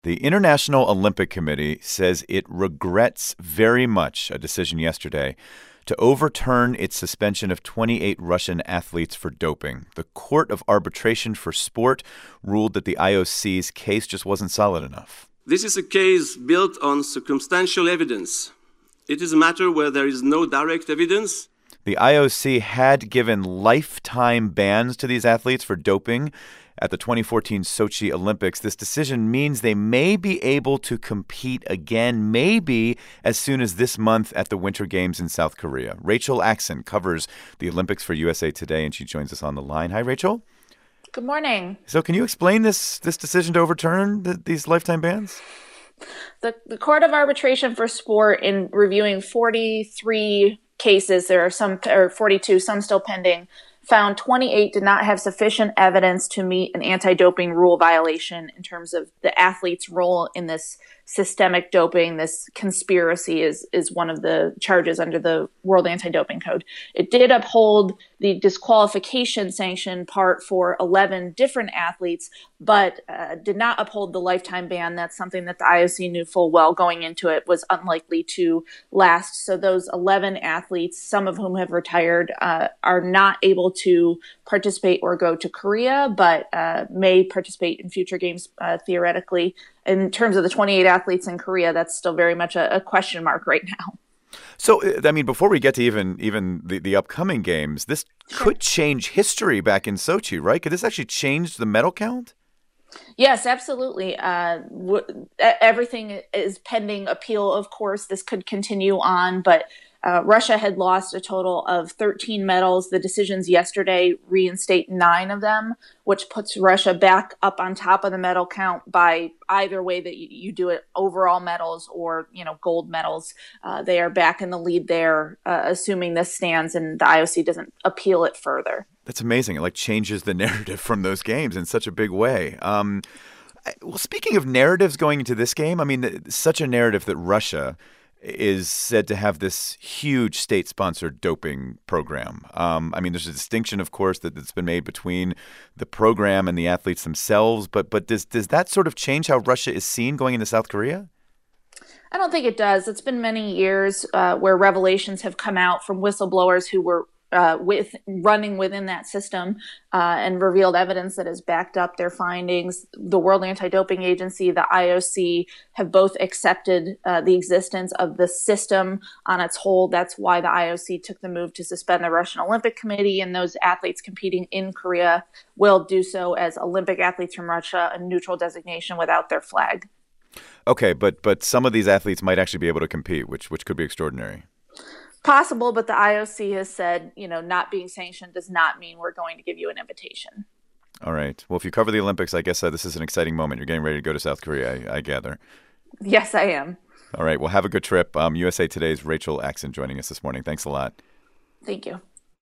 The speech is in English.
The International Olympic Committee says it regrets very much a decision yesterday to overturn its suspension of 28 Russian athletes for doping. The Court of Arbitration for Sport ruled that the IOC's case just wasn't solid enough. This is a case built on circumstantial evidence. It is a matter where there is no direct evidence. The IOC had given lifetime bans to these athletes for doping at the 2014 Sochi Olympics. This decision means they may be able to compete again, maybe as soon as this month at the Winter Games in South Korea. Rachel Axon covers the Olympics for USA Today, and she joins us on the line. Hi, Rachel. Good morning. So can you explain this decision to overturn these lifetime bans? The Court of Arbitration for Sport, in reviewing 43 cases, there are some, or 42, some still pending, found 28 did not have sufficient evidence to meet an anti-doping rule violation in terms of the athlete's role in this systemic doping. This conspiracy is one of the charges under the World Anti-Doping Code. It did uphold the disqualification sanction part for 11 different athletes, but did not uphold the lifetime ban. That's something that the IOC knew full well going into it was unlikely to last. So those 11 athletes, some of whom have retired, are not able to participate or go to Korea, but may participate in future games theoretically. In terms of the 28 athletes in Korea, that's still very much a question mark right now. So, I mean, before we get to even the upcoming games, this could change history back in Sochi, right? Could this actually change the medal count? Yes, absolutely. Everything is pending appeal, of course. This could continue on, but Russia had lost a total of 13 medals. The decisions yesterday reinstate 9 of them, which puts Russia back up on top of the medal count by either way that you do it, overall medals or, gold medals. They are back in the lead there, assuming this stands and the IOC doesn't appeal it further. That's amazing. It changes the narrative from those games in such a big way. Well, speaking of narratives going into this game, I mean, such a narrative that Russia is said to have this huge state-sponsored doping program. I mean, there's a distinction, of course, that's been made between the program and the athletes themselves. But does that sort of change how Russia is seen going into South Korea? I don't think it does. It's been many years where revelations have come out from whistleblowers who were running within that system and revealed evidence that has backed up their findings. The World Anti-Doping Agency, the IOC, have both accepted the existence of the system on its whole. That's why the IOC took the move to suspend the Russian Olympic Committee, and those athletes competing in Korea will do so as Olympic athletes from Russia, a neutral designation without their flag. Okay, but some of these athletes might actually be able to compete, which could be extraordinary. Possible, but the IOC has said, not being sanctioned does not mean we're going to give you an invitation. All right. Well, if you cover the Olympics, I guess this is an exciting moment. You're getting ready to go to South Korea, I gather. Yes, I am. All right. Well, have a good trip. USA Today's Rachel Axon joining us this morning. Thanks a lot. Thank you.